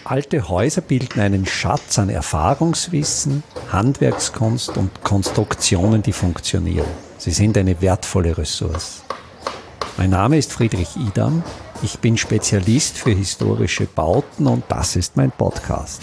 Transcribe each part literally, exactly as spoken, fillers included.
Alte Häuser bilden einen Schatz an Erfahrungswissen, Handwerkskunst und Konstruktionen, die funktionieren. Sie sind eine wertvolle Ressource. Mein Name ist Friedrich Idam. Ich bin Spezialist für historische Bauten und das ist mein Podcast.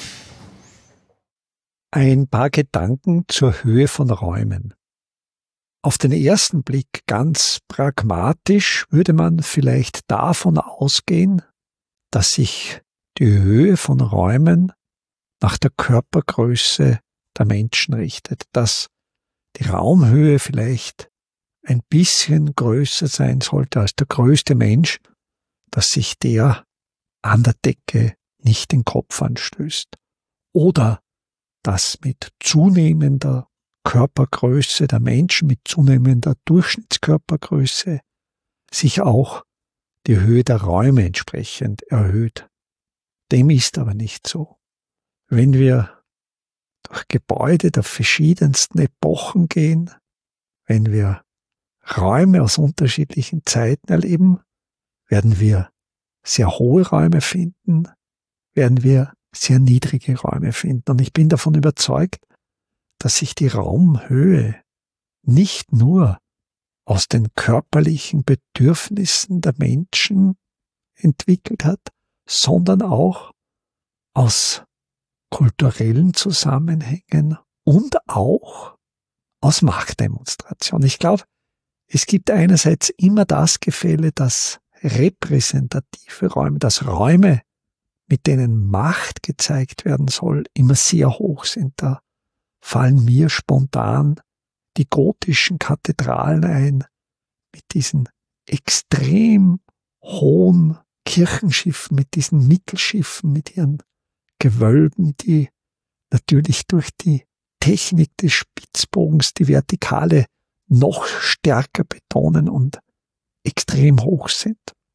Ein paar Gedanken zur Höhe von Räumen. Auf den ersten Blick ganz pragmatisch würde man vielleicht davon ausgehen, dass sich die Höhe von Räumen nach der Körpergröße der Menschen richtet, dass die Raumhöhe vielleicht ein bisschen größer sein sollte als der größte Mensch, dass sich der an der Decke nicht den Kopf anstößt. Oder dass mit zunehmender Körpergröße der Menschen, mit zunehmender Durchschnittskörpergröße sich auch die Höhe der Räume entsprechend erhöht. Dem ist aber nicht so. Wenn wir durch Gebäude der verschiedensten Epochen gehen, wenn wir Räume aus unterschiedlichen Zeiten erleben, werden wir sehr hohe Räume finden, werden wir sehr niedrige Räume finden. Und ich bin davon überzeugt, dass sich die Raumhöhe nicht nur aus den körperlichen Bedürfnissen der Menschen entwickelt hat, sondern auch aus kulturellen Zusammenhängen und auch aus Machtdemonstration. Ich glaube, es gibt einerseits immer das Gefälle, dass repräsentative Räume, dass Räume, mit denen Macht gezeigt werden soll, immer sehr hoch sind. Da fallen mir spontan die gotischen Kathedralen ein, mit diesen extrem hohen Kirchenschiffen, mit diesen Mittelschiffen, mit ihren Gewölben, die natürlich durch die Technik des Spitzbogens die Vertikale noch stärker betonen und extrem hoch sind.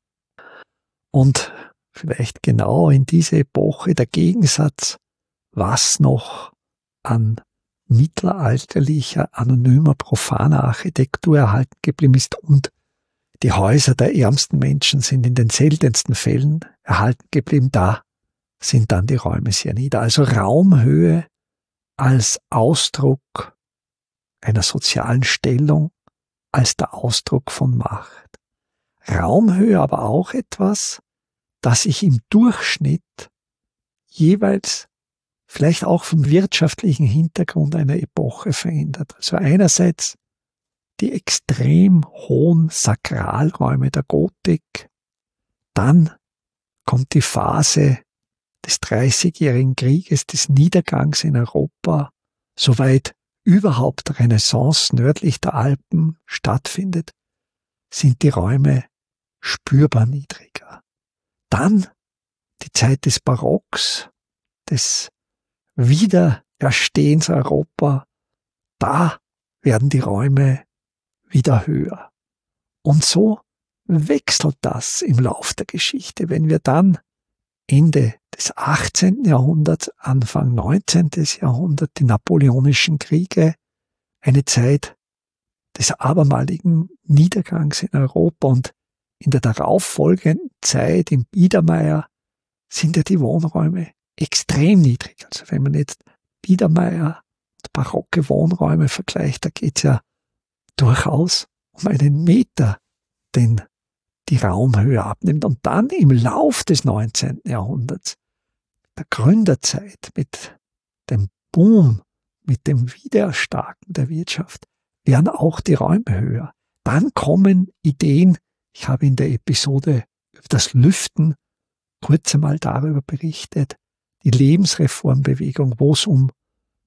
Und vielleicht genau in dieser Epoche der Gegensatz, was noch an mittelalterlicher, anonymer, profaner Architektur erhalten geblieben ist und die Häuser der ärmsten Menschen sind in den seltensten Fällen erhalten geblieben. Da sind dann die Räume sehr nieder. Also Raumhöhe als Ausdruck einer sozialen Stellung, als der Ausdruck von Macht. Raumhöhe aber auch etwas, das sich im Durchschnitt jeweils vielleicht auch vom wirtschaftlichen Hintergrund einer Epoche verändert. Also einerseits die extrem hohen Sakralräume der Gotik, dann kommt die Phase des Dreißigjährigen Krieges, des Niedergangs in Europa, soweit überhaupt Renaissance nördlich der Alpen stattfindet, sind die Räume spürbar niedriger. Dann die Zeit des Barocks, des Wiedererstehens Europa, da werden die Räume wieder höher. Und so wechselt das im Lauf der Geschichte. Wenn wir dann Ende des achtzehnten Jahrhunderts, Anfang neunzehnten Jahrhunderts, die Napoleonischen Kriege, eine Zeit des abermaligen Niedergangs in Europa und in der darauffolgenden Zeit im Biedermeier sind ja die Wohnräume extrem niedrig. Also wenn man jetzt Biedermeier und barocke Wohnräume vergleicht, da geht's ja durchaus um einen Meter, den die Raumhöhe abnimmt. Und dann im Lauf des neunzehnten Jahrhunderts, der Gründerzeit, mit dem Boom, mit dem Wiedererstarken der Wirtschaft, werden auch die Räume höher. Dann kommen Ideen, ich habe in der Episode über das Lüften kurz einmal darüber berichtet, die Lebensreformbewegung, wo es um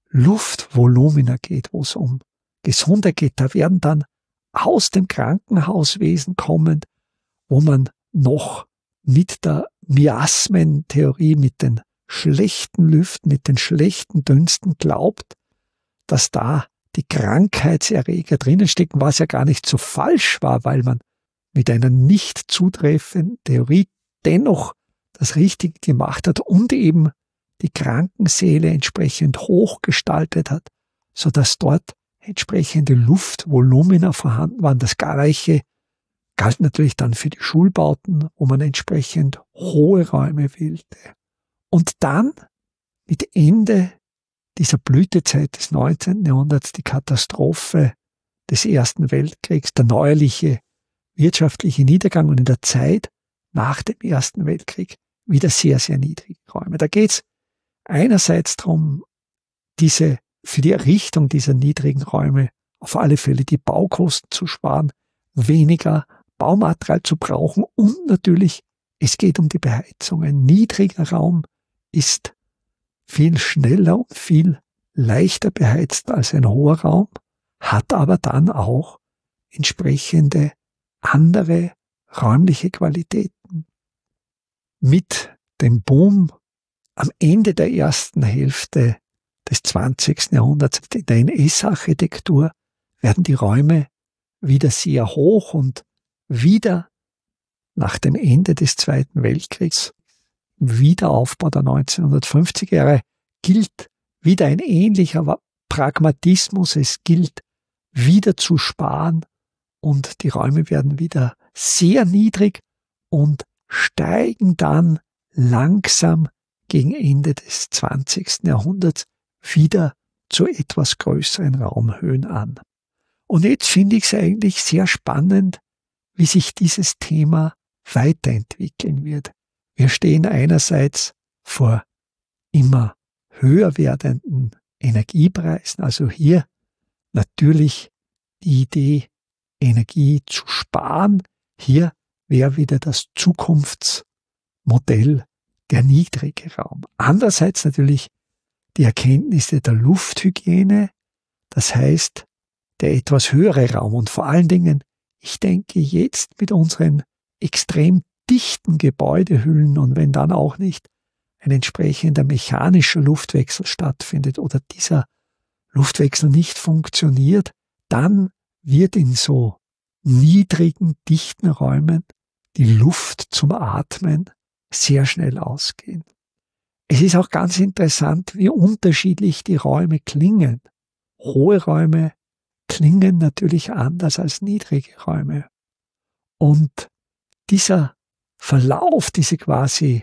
Luftvolumina geht, wo es um Gesundheit geht. Da werden dann aus dem Krankenhauswesen kommend, wo man noch mit der Miasmentheorie, mit den schlechten Lüften, mit den schlechten Dünsten glaubt, dass da die Krankheitserreger drinnen stecken, was ja gar nicht so falsch war, weil man mit einer nicht zutreffenden Theorie dennoch das Richtige gemacht hat und eben die Krankensäle entsprechend hochgestaltet hat, so dass dort entsprechende Luftvolumina vorhanden waren. Das Gleiche galt natürlich dann für die Schulbauten, wo man entsprechend hohe Räume wählte. Und dann mit Ende dieser Blütezeit des neunzehnten Jahrhunderts die Katastrophe des Ersten Weltkriegs, der neuerliche wirtschaftliche Niedergang und in der Zeit nach dem Ersten Weltkrieg wieder sehr, sehr niedrige Räume. Da geht es einerseits darum, diese, für die Errichtung dieser niedrigen Räume auf alle Fälle die Baukosten zu sparen, weniger Baumaterial zu brauchen und natürlich, es geht um die Beheizung. Ein niedriger Raum ist viel schneller und viel leichter beheizt als ein hoher Raum, hat aber dann auch entsprechende andere räumliche Qualitäten. Mit dem Boom am Ende der ersten Hälfte des zwanzigsten Jahrhunderts in der N S-Architektur werden die Räume wieder sehr hoch und wieder nach dem Ende des Zweiten Weltkriegs, im Wiederaufbau der neunzehnhundertfünfziger Jahre, gilt wieder ein ähnlicher Pragmatismus. Es gilt wieder zu sparen und die Räume werden wieder sehr niedrig und steigen dann langsam gegen Ende des zwanzigsten Jahrhunderts wieder zu etwas größeren Raumhöhen an. Und jetzt finde ich es eigentlich sehr spannend, wie sich dieses Thema weiterentwickeln wird. Wir stehen einerseits vor immer höher werdenden Energiepreisen, also hier natürlich die Idee, Energie zu sparen. Hier wäre wieder das Zukunftsmodell der niedrige Raum. Andererseits natürlich die Erkenntnisse der Lufthygiene, das heißt der etwas höhere Raum und vor allen Dingen, ich denke jetzt mit unseren extrem dichten Gebäudehüllen und wenn dann auch nicht ein entsprechender mechanischer Luftwechsel stattfindet oder dieser Luftwechsel nicht funktioniert, dann wird in so niedrigen, dichten Räumen die Luft zum Atmen sehr schnell ausgehen. Es ist auch ganz interessant, wie unterschiedlich die Räume klingen. Hohe Räume klingen natürlich anders als niedrige Räume. Und dieser Verlauf, diese quasi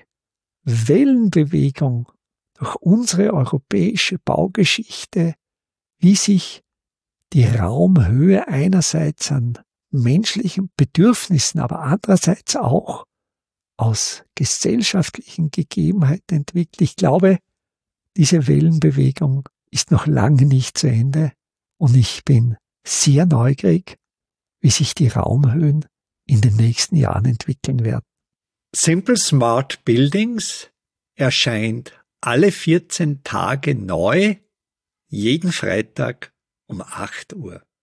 Wellenbewegung durch unsere europäische Baugeschichte, wie sich die Raumhöhe einerseits an menschlichen Bedürfnissen, aber andererseits auch aus gesellschaftlichen Gegebenheiten entwickelt. Ich glaube, diese Wellenbewegung ist noch lange nicht zu Ende und ich bin sehr neugierig, wie sich die Raumhöhen in den nächsten Jahren entwickeln werden. Simple Smart Buildings erscheint alle vierzehn Tage neu, jeden Freitag um acht Uhr.